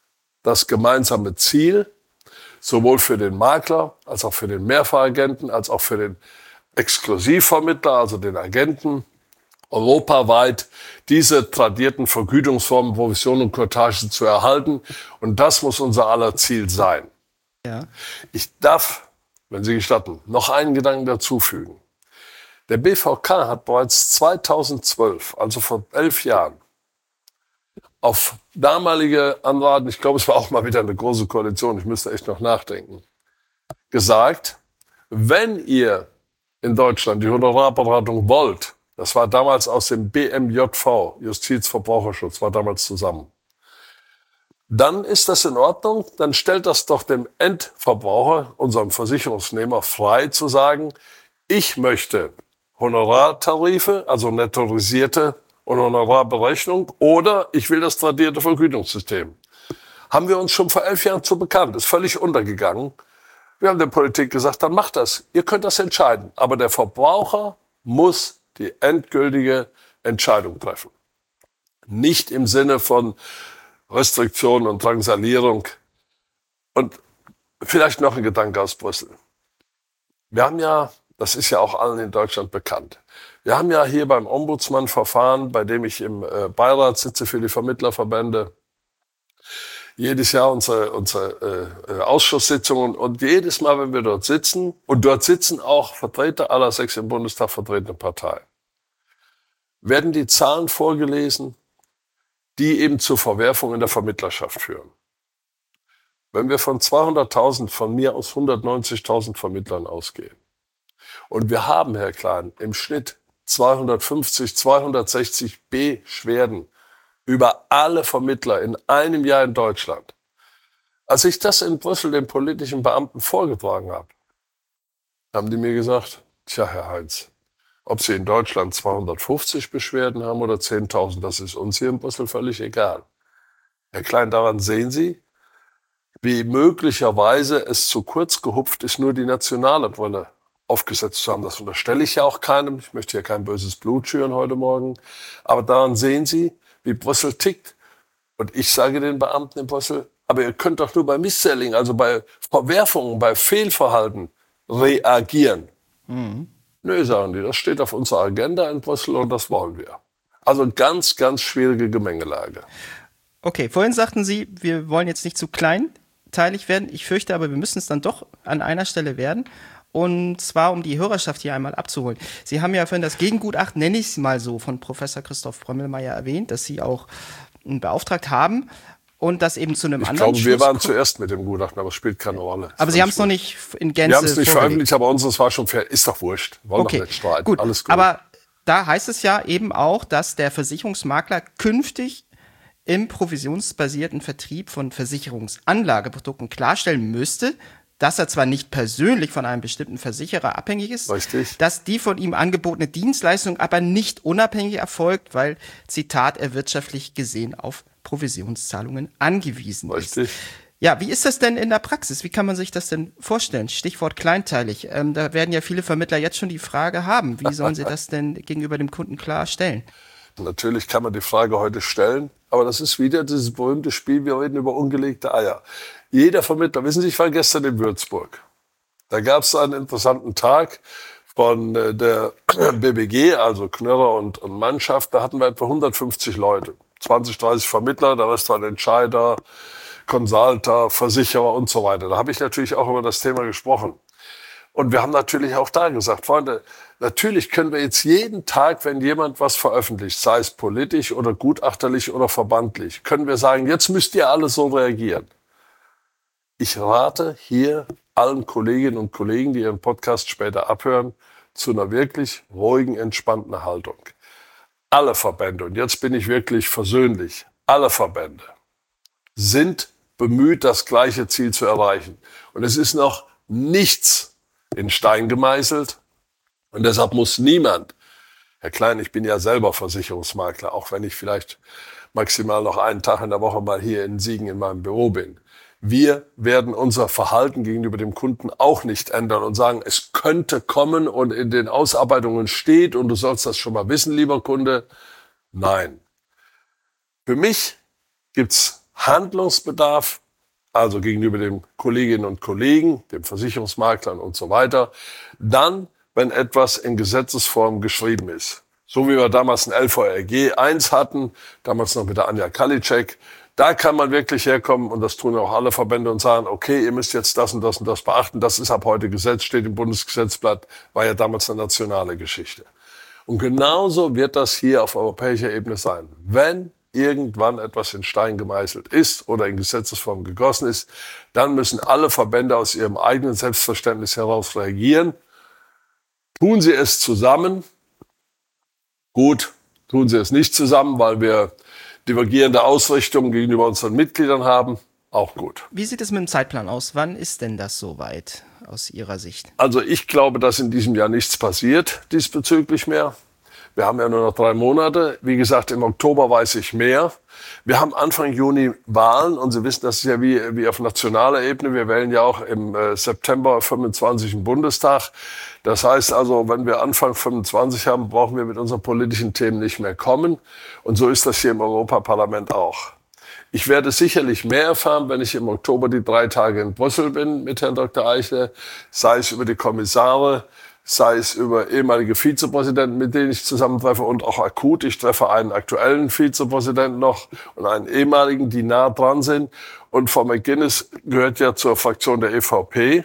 das gemeinsame Ziel, sowohl für den Makler, als auch für den Mehrfachagenten, als auch für den Exklusivvermittler, also den Agenten, europaweit diese tradierten Vergütungsformen, Provision und Courtage zu erhalten. Und das muss unser aller Ziel sein. Ja. Ich darf, wenn Sie gestatten, noch einen Gedanken dazufügen. Der B V K hat bereits zweitausendzwölf, also vor elf Jahren, auf damalige Anraten, ich glaube, es war auch mal wieder eine große Koalition, ich müsste echt noch nachdenken, gesagt, wenn ihr in Deutschland die Honorarberatung wollt, das war damals aus dem B M J V, Justizverbraucherschutz, war damals zusammen. Dann ist das in Ordnung, dann stellt das doch dem Endverbraucher, unserem Versicherungsnehmer, frei zu sagen, ich möchte Honorartarife, also nettorisierte und Honorarberechnung, oder ich will das tradierte Vergütungssystem. Haben wir uns schon vor elf Jahren zu bekannt, ist völlig untergegangen. Wir haben der Politik gesagt, dann macht das, ihr könnt das entscheiden, aber der Verbraucher muss die endgültige Entscheidung treffen. Nicht im Sinne von Restriktion und Drangsalierung. Und vielleicht noch ein Gedanke aus Brüssel. Wir haben ja, das ist ja auch allen in Deutschland bekannt, wir haben ja hier beim Ombudsmann-Verfahren, bei dem ich im äh, Beirat sitze für die Vermittlerverbände, jedes Jahr unsere, unsere äh, Ausschusssitzungen und jedes Mal, wenn wir dort sitzen, und dort sitzen auch Vertreter aller sechs im Bundestag vertretenen Parteien, werden die Zahlen vorgelesen, die eben zur Verwerfung in der Vermittlerschaft führen. Wenn wir von zweihunderttausend, von mir aus hundertneunzigtausend Vermittlern ausgehen und wir haben, Herr Klein, im Schnitt zweihundertfünfzig, zweihundertsechzig Beschwerden über alle Vermittler in einem Jahr in Deutschland. Als ich das in Brüssel den politischen Beamten vorgetragen habe, haben die mir gesagt, tja, Herr Heinz, ob Sie in Deutschland zweihundertfünfzig Beschwerden haben oder zehntausend, das ist uns hier in Brüssel völlig egal. Herr Klein, daran sehen Sie, wie möglicherweise es zu kurz gehupft ist, nur die nationale Brille aufgesetzt zu haben. Das unterstelle ich ja auch keinem. Ich möchte ja kein böses Blut schüren heute Morgen. Aber daran sehen Sie, wie Brüssel tickt. Und ich sage den Beamten in Brüssel, aber ihr könnt doch nur bei Misselling, also bei Verwerfungen, bei Fehlverhalten reagieren. Mhm. Nö, sagen die, das steht auf unserer Agenda in Brüssel und das wollen wir. Also ganz, ganz schwierige Gemengelage. Okay, vorhin sagten Sie, wir wollen jetzt nicht zu kleinteilig werden. Ich fürchte aber, wir müssen es dann doch an einer Stelle werden. Und zwar, um die Hörerschaft hier einmal abzuholen. Sie haben ja vorhin das Gegengutachten, nenne ich es mal so, von Professor Christoph Brommelmeier erwähnt, dass Sie auch beauftragt haben und das eben zu einem ich anderen glaube, wir waren zuerst mit dem Gutachten, aber es spielt keine Rolle. Aber Sie haben es noch nicht in Gänze Wir haben es nicht veröffentlicht, aber unseres war schon fair. Ist doch wurscht. Wollen okay. doch nicht streiten. Gut. Alles gut. Aber da heißt es ja eben auch, dass der Versicherungsmakler künftig im provisionsbasierten Vertrieb von Versicherungsanlageprodukten klarstellen müsste, dass er zwar nicht persönlich von einem bestimmten Versicherer abhängig ist, Richtig. dass die von ihm angebotene Dienstleistung aber nicht unabhängig erfolgt, weil, Zitat, er wirtschaftlich gesehen auf Provisionszahlungen angewiesen Richtig. ist. Ja, wie ist das denn in der Praxis? Wie kann man sich das denn vorstellen? Stichwort kleinteilig. Ähm, da werden ja viele Vermittler jetzt schon die Frage haben, wie sollen sie das denn gegenüber dem Kunden klar stellen? Natürlich kann man die Frage heute stellen, aber das ist wieder dieses berühmte Spiel, wir reden über ungelegte Eier. Jeder Vermittler, wissen Sie, ich war gestern in Würzburg. Da gab es einen interessanten Tag von der B B G, also Knörrer und, und Mannschaft. Da hatten wir etwa hundertfünfzig Leute, zwanzig, dreißig Vermittler, der Rest waren Entscheider, Consulter, Versicherer und so weiter. Da habe ich natürlich auch über das Thema gesprochen. Und wir haben natürlich auch da gesagt, Freunde, natürlich können wir jetzt jeden Tag, wenn jemand was veröffentlicht, sei es politisch oder gutachterlich oder verbandlich, können wir sagen, jetzt müsst ihr alle so reagieren. Ich rate hier allen Kolleginnen und Kollegen, die ihren Podcast später abhören, zu einer wirklich ruhigen, entspannten Haltung. Alle Verbände, und jetzt bin ich wirklich versöhnlich, alle Verbände sind bemüht, das gleiche Ziel zu erreichen. Und es ist noch nichts in Stein gemeißelt. Und deshalb muss niemand, Herr Klein, ich bin ja selber Versicherungsmakler, auch wenn ich vielleicht maximal noch einen Tag in der Woche mal hier in Siegen in meinem Büro bin. Wir werden unser Verhalten gegenüber dem Kunden auch nicht ändern und sagen, es könnte kommen und in den Ausarbeitungen steht und du sollst das schon mal wissen, lieber Kunde. Nein. Für mich gibt's Handlungsbedarf, also gegenüber den Kolleginnen und Kollegen, den Versicherungsmaklern und so weiter, dann, wenn etwas in Gesetzesform geschrieben ist. So wie wir damals ein L V R G eins hatten, damals noch mit der Anja Kalitschek, da kann man wirklich herkommen, und das tun auch alle Verbände, und sagen, okay, ihr müsst jetzt das und das und das beachten, das ist ab heute Gesetz, steht im Bundesgesetzblatt, war ja damals eine nationale Geschichte. Und genauso wird das hier auf europäischer Ebene sein. Wenn irgendwann etwas in Stein gemeißelt ist oder in Gesetzesform gegossen ist, dann müssen alle Verbände aus ihrem eigenen Selbstverständnis heraus reagieren. Tun sie es zusammen? Gut, tun sie es nicht zusammen, weil wir divergierende Ausrichtungen gegenüber unseren Mitgliedern haben. Auch gut. Wie sieht es mit dem Zeitplan aus? Wann ist denn das soweit aus Ihrer Sicht? Also ich glaube, dass in diesem Jahr nichts passiert diesbezüglich mehr. Wir haben ja nur noch drei Monate. Wie gesagt, im Oktober weiß ich mehr. Wir haben Anfang Juni Wahlen, und Sie wissen, das ist ja wie, wie auf nationaler Ebene. Wir wählen ja auch im äh, September fünfundzwanzig im Bundestag. Das heißt also, wenn wir Anfang fünfundzwanzig haben, brauchen wir mit unseren politischen Themen nicht mehr kommen. Und so ist das hier im Europaparlament auch. Ich werde sicherlich mehr erfahren, wenn ich im Oktober die drei Tage in Brüssel bin mit Herrn Doktor Eichler, sei es über die Kommissare, sei es über ehemalige Vizepräsidenten, mit denen ich zusammentreffe, und auch akut. Ich treffe einen aktuellen Vizepräsidenten noch und einen ehemaligen, die nah dran sind. Und Frau McGuinness gehört ja zur Fraktion der E V P.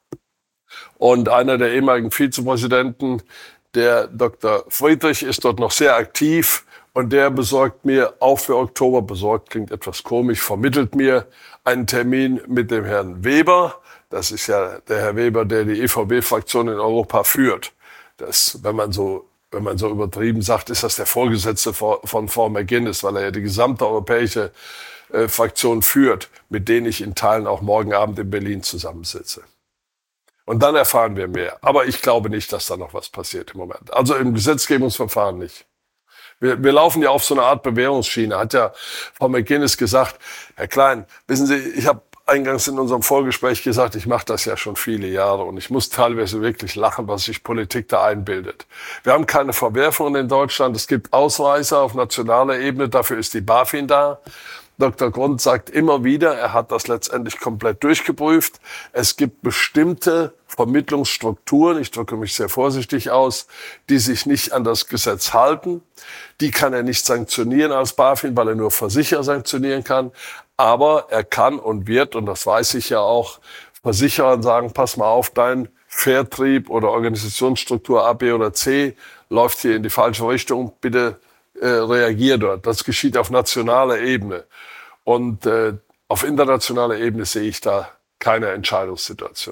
Und einer der ehemaligen Vizepräsidenten, der Doktor Friedrich, ist dort noch sehr aktiv. Und der besorgt mir, auch für Oktober, besorgt klingt etwas komisch, vermittelt mir einen Termin mit dem Herrn Weber. Das ist ja der Herr Weber, der die E V B-Fraktion in Europa führt. Das, wenn man so, wenn man so übertrieben sagt, ist das der Vorgesetzte von Frau McGuinness, weil er ja die gesamte europäische äh, Fraktion führt, mit denen ich in Teilen auch morgen Abend in Berlin zusammensitze. Und dann erfahren wir mehr. Aber ich glaube nicht, dass da noch was passiert im Moment. Also im Gesetzgebungsverfahren nicht. Wir, wir laufen ja auf so eine Art Bewährungsschiene. Hat ja Frau McGuinness gesagt, Herr Klein, wissen Sie, ich habe eingangs in unserem Vorgespräch gesagt, ich mache das ja schon viele Jahre und ich muss teilweise wirklich lachen, was sich Politik da einbildet. Wir haben keine Verwerfungen in Deutschland. Es gibt Ausreißer auf nationaler Ebene. Dafür ist die BaFin da. Doktor Grund sagt immer wieder, er hat das letztendlich komplett durchgeprüft. Es gibt bestimmte Vermittlungsstrukturen, ich drücke mich sehr vorsichtig aus, die sich nicht an das Gesetz halten. Die kann er nicht sanktionieren als BaFin, weil er nur Versicherer sanktionieren kann. Aber er kann und wird, und das weiß ich ja auch, Versicherern sagen, pass mal auf, dein Vertrieb oder Organisationsstruktur A, B oder C läuft hier in die falsche Richtung, bitte äh, reagier dort. Das geschieht auf nationaler Ebene. Und äh, auf internationaler Ebene sehe ich da keine Entscheidungssituation.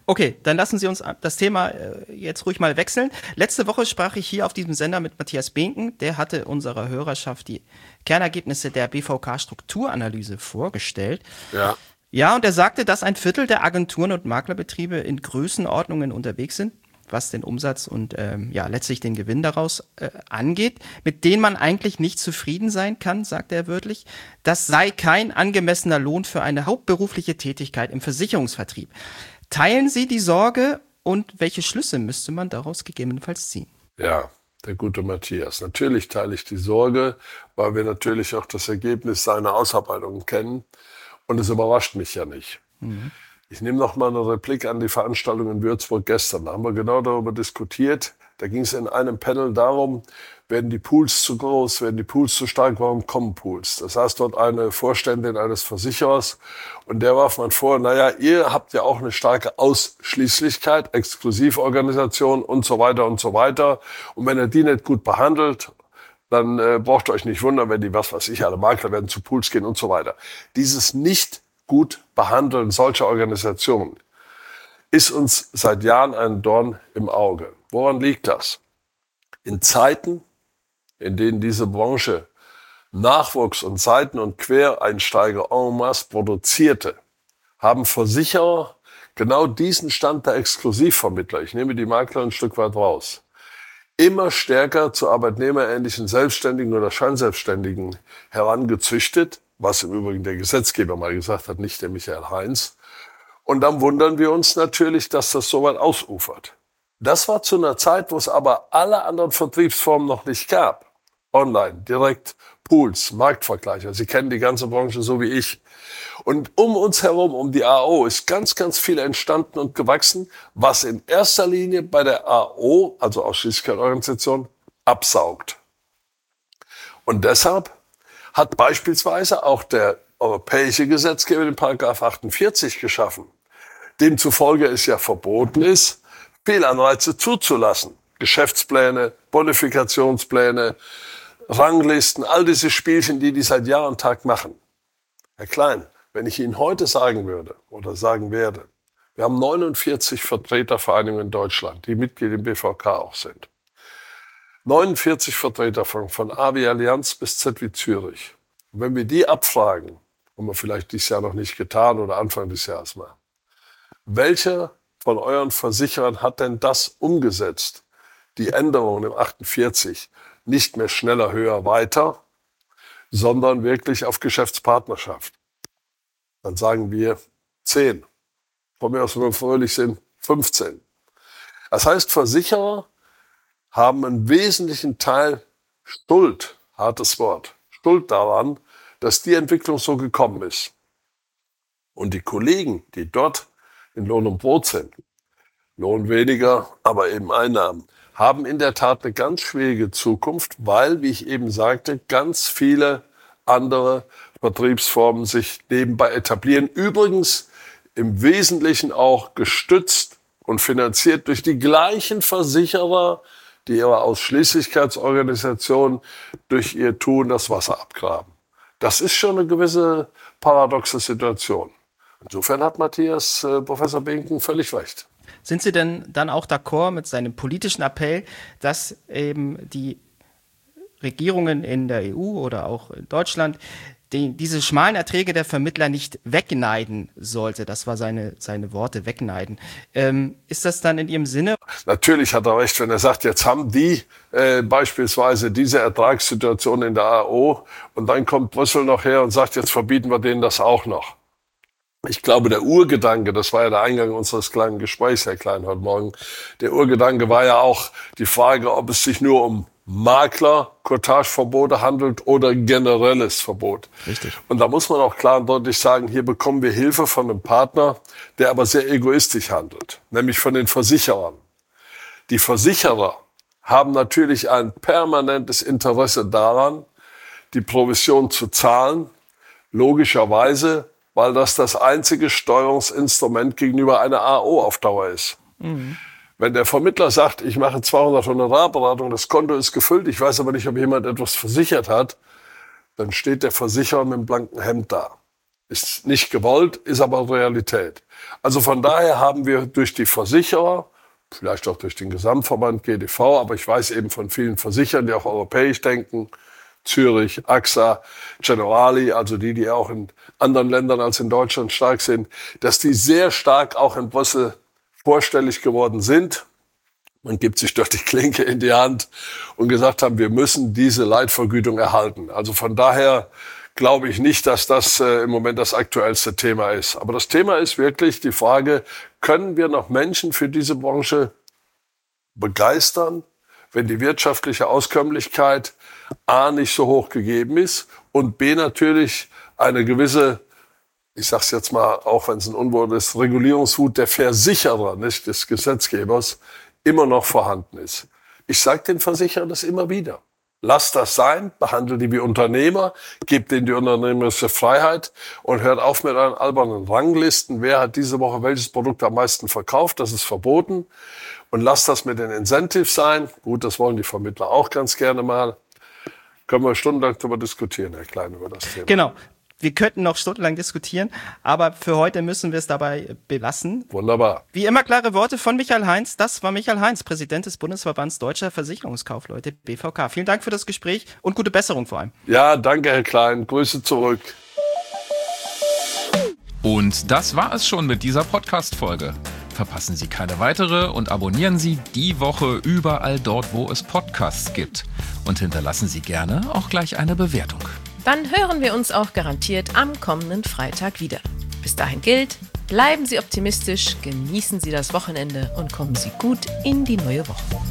Okay, dann lassen Sie uns das Thema äh, jetzt ruhig mal wechseln. Letzte Woche sprach ich hier auf diesem Sender mit Matthias Behnken. Der hatte unserer Hörerschaft die Kernergebnisse der B V K-Strukturanalyse vorgestellt. Ja. Ja, und er sagte, dass ein Viertel der Agenturen und Maklerbetriebe in Größenordnungen unterwegs sind, was den Umsatz und ähm, ja letztlich den Gewinn daraus äh, angeht, mit denen man eigentlich nicht zufrieden sein kann, sagte er wörtlich. Das sei kein angemessener Lohn für eine hauptberufliche Tätigkeit im Versicherungsvertrieb. Teilen Sie die Sorge und welche Schlüsse müsste man daraus gegebenenfalls ziehen? Ja, der gute Matthias. Natürlich teile ich die Sorge, weil wir natürlich auch das Ergebnis seiner Ausarbeitungen kennen. Und es überrascht mich ja nicht. Mhm. Ich nehme noch mal eine Replik an die Veranstaltung in Würzburg gestern. Da haben wir genau darüber diskutiert. Da ging es in einem Panel darum, werden die Pools zu groß, werden die Pools zu stark, warum kommen Pools? Das heißt, dort eine Vorständin eines Versicherers und der warf man vor, naja, ihr habt ja auch eine starke Ausschließlichkeit, Exklusivorganisation und so weiter und so weiter. Und wenn ihr die nicht gut behandelt, dann äh, braucht ihr euch nicht wundern, wenn die, was weiß ich, alle Makler werden zu Pools gehen und so weiter. Dieses nicht gut behandeln solcher Organisationen ist uns seit Jahren ein Dorn im Auge. Woran liegt das? In Zeiten, in denen diese Branche Nachwuchs und Seiten- und Quereinsteiger en masse produzierte, haben Versicherer genau diesen Stand der Exklusivvermittler, ich nehme die Makler ein Stück weit raus, immer stärker zu arbeitnehmerähnlichen Selbstständigen oder Scheinselbstständigen herangezüchtet, was im Übrigen der Gesetzgeber mal gesagt hat, nicht der Michael Heinz. Und dann wundern wir uns natürlich, dass das so weit ausufert. Das war zu einer Zeit, wo es aber alle anderen Vertriebsformen noch nicht gab. Online, direkt, Pools, Marktvergleiche. Sie kennen die ganze Branche so wie ich. Und um uns herum, um die A O, ist ganz, ganz viel entstanden und gewachsen, was in erster Linie bei der A O, also Ausschließlichkeitsorganisation, absaugt. Und deshalb hat beispielsweise auch der europäische Gesetzgeber den Paragraph achtundvierzig geschaffen. Demzufolge es ja verboten ist, Fehlanreize zuzulassen. Geschäftspläne, Bonifikationspläne, Ranglisten, all diese Spielchen, die die seit Jahr und Tag machen. Herr Klein, wenn ich Ihnen heute sagen würde oder sagen werde, wir haben neunundvierzig Vertretervereinigungen in Deutschland, die Mitglied im B V K auch sind. neunundvierzig Vertreter von, von A wie Allianz bis Z wie Zürich. Und wenn wir die abfragen, haben wir vielleicht dieses Jahr noch nicht getan oder Anfang des Jahres mal, welcher von euren Versicherern hat denn das umgesetzt? Die Änderungen im achtundvierzig nicht mehr schneller, höher, weiter, sondern wirklich auf Geschäftspartnerschaft. Dann sagen wir zehn. Von mir aus, wenn wir fröhlich sind, fünfzehn. Das heißt, Versicherer haben einen wesentlichen Teil Schuld, hartes Wort, Schuld daran, dass die Entwicklung so gekommen ist. Und die Kollegen, die dort in Lohn und Brot sind, Lohn weniger, aber eben Einnahmen, haben in der Tat eine ganz schwierige Zukunft, weil, wie ich eben sagte, ganz viele andere Vertriebsformen sich nebenbei etablieren. Übrigens im Wesentlichen auch gestützt und finanziert durch die gleichen Versicherer, die ihrer Ausschließlichkeitsorganisation durch ihr Tun das Wasser abgraben. Das ist schon eine gewisse paradoxe Situation. Insofern hat Matthias äh, Professor Behnken völlig recht. Sind Sie denn dann auch d'accord mit seinem politischen Appell, dass eben die Regierungen in der E U oder auch in Deutschland die, diese schmalen Erträge der Vermittler nicht wegneiden sollte? Das war seine, seine Worte, wegneiden. Ähm, ist das dann in Ihrem Sinne? Natürlich hat er recht, wenn er sagt, jetzt haben die äh, beispielsweise diese Ertragssituation in der A O und dann kommt Brüssel noch her und sagt, jetzt verbieten wir denen das auch noch. Ich glaube, der Urgedanke, das war ja der Eingang unseres kleinen Gesprächs, Herr Klein, heute Morgen, der Urgedanke war ja auch die Frage, ob es sich nur um Makler-Courtage-Verbote handelt oder generelles Verbot. Richtig. Und da muss man auch klar und deutlich sagen, hier bekommen wir Hilfe von einem Partner, der aber sehr egoistisch handelt, nämlich von den Versicherern. Die Versicherer haben natürlich ein permanentes Interesse daran, die Provision zu zahlen, logischerweise, weil das das einzige Steuerungsinstrument gegenüber einer A O auf Dauer ist. Mhm. Wenn der Vermittler sagt, ich mache zweihundert Honorarberatungen, das Konto ist gefüllt, ich weiß aber nicht, ob jemand etwas versichert hat, dann steht der Versicherer mit einem blanken Hemd da. Ist nicht gewollt, ist aber Realität. Also von daher haben wir durch die Versicherer, vielleicht auch durch den Gesamtverband G D V, aber ich weiß eben von vielen Versicherern, die auch europäisch denken, Zürich, A X A, Generali, also die, die auch in anderen Ländern als in Deutschland stark sind, dass die sehr stark auch in Brüssel vorstellig geworden sind. Man gibt sich dort die Klinke in die Hand und gesagt haben, wir müssen diese Leitvergütung erhalten. Also von daher glaube ich nicht, dass das äh, im Moment das aktuellste Thema ist. Aber das Thema ist wirklich die Frage, können wir noch Menschen für diese Branche begeistern, wenn die wirtschaftliche Auskömmlichkeit A nicht so hoch gegeben ist und B natürlich eine gewisse, ich sag's jetzt mal, auch wenn es ein Unwort ist, Regulierungswut der Versicherer, nicht des Gesetzgebers, immer noch vorhanden ist. Ich sage den Versicherern das immer wieder. Lasst das sein, behandelt die wie Unternehmer, gebt ihnen die unternehmerische Freiheit und hört auf mit euren albernen Ranglisten. Wer hat diese Woche welches Produkt am meisten verkauft? Das ist verboten. Und lasst das mit den Incentives sein. Gut, das wollen die Vermittler auch ganz gerne mal. Können wir stundenlang darüber diskutieren, Herr Klein, über das Thema. Genau. Wir könnten noch stundenlang diskutieren, aber für heute müssen wir es dabei belassen. Wunderbar. Wie immer klare Worte von Michael Heinz. Das war Michael Heinz, Präsident des Bundesverbands Deutscher Versicherungskaufleute, B V K. Vielen Dank für das Gespräch und gute Besserung vor allem. Ja, danke, Herr Klein. Grüße zurück. Und das war es schon mit dieser Podcast-Folge. Verpassen Sie keine weitere und abonnieren Sie die Woche überall dort, wo es Podcasts gibt. Und hinterlassen Sie gerne auch gleich eine Bewertung. Dann hören wir uns auch garantiert am kommenden Freitag wieder. Bis dahin gilt, bleiben Sie optimistisch, genießen Sie das Wochenende und kommen Sie gut in die neue Woche.